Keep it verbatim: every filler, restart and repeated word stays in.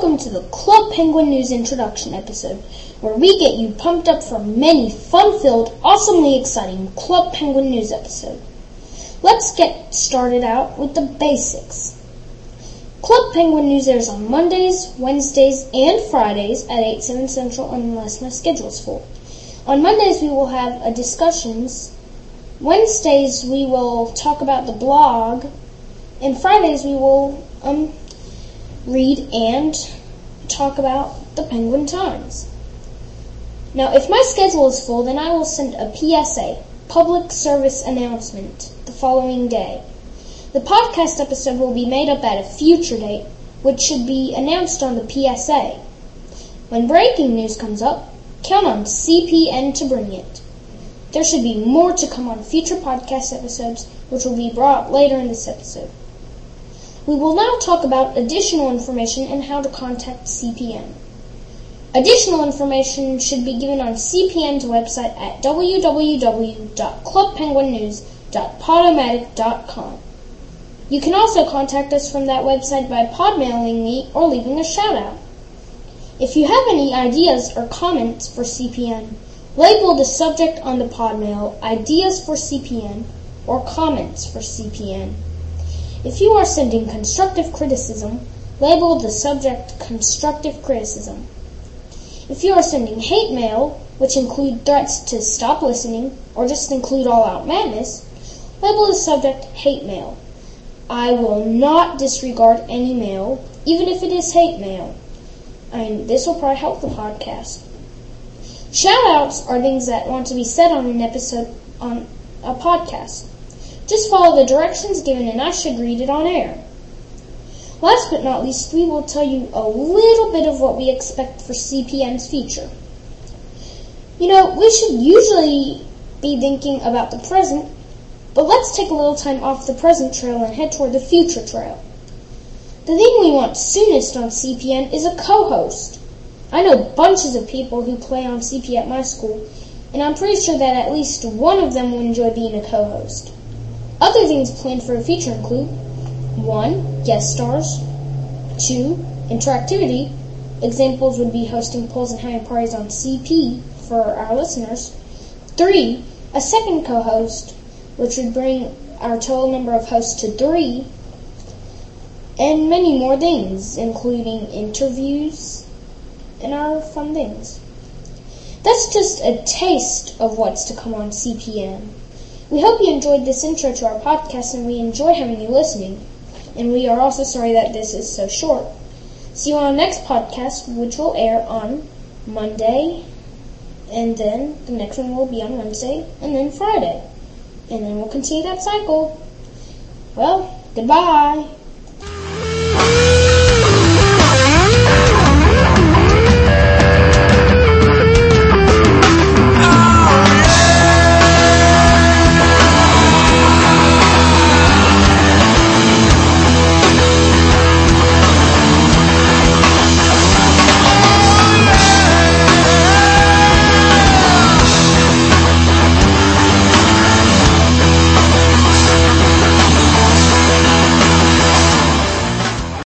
welcome to the Club Penguin News Introduction episode, where we get you pumped up for many fun-filled, awesomely exciting Club Penguin News episodes. Let's get started out with the basics. Club Penguin News airs on Mondays, Wednesdays, and Fridays at eight, seven Central unless my schedule is full. On Mondays we will have a discussions, Wednesdays we will talk about the blog, and Fridays we will um read and talk about the Penguin Times. Now, if my schedule is full, then I will send a P S A, public service announcement, the following day. The podcast episode will be made up at a future date, which should be announced on the P S A. When breaking news comes up, count on C P N to bring it. There should be more to come on future podcast episodes, which will be brought later in this episode. We will now talk about additional information and how to contact C P N. Additional information should be given on C P N's website at w w w dot club penguin news dot podomatic dot com. You can also contact us from that website by podmailing me or leaving a shout-out. If you have any ideas or comments for C P N, label the subject on the podmail Ideas for C P N or Comments for C P N. If you are sending constructive criticism, label the subject Constructive Criticism. If you are sending hate mail, which include threats to stop listening or just include all-out madness, label the subject Hate Mail. I will not disregard any mail, even if it is hate mail. And this will probably help the podcast. Shout-outs are things that want to be said on an episode on a podcast. Just follow the directions given and I should read it on air. Last but not least, we will tell you a little bit of what we expect for C P N's future. You know, we should usually be thinking about the present, but let's take a little time off the present trail and head toward the future trail. The thing we want soonest on C P N is a co-host. I know bunches of people who play on C P at my school, and I'm pretty sure that at least one of them would enjoy being a co-host. Other things planned for the future include one. Guest stars, two. Interactivity. Examples would be hosting polls and having parties on C P for our listeners. three. A second co-host, which would bring our total number of hosts to three. And many more things, including interviews and our fun things. That's just a taste of what's to come on C P N. We hope you enjoyed this intro to our podcast and we enjoy having you listening. And we are also sorry that this is so short. See you on our next podcast, which will air on Monday, and then the next one will be on Wednesday, and then Friday. And then we'll continue that cycle. Well, goodbye.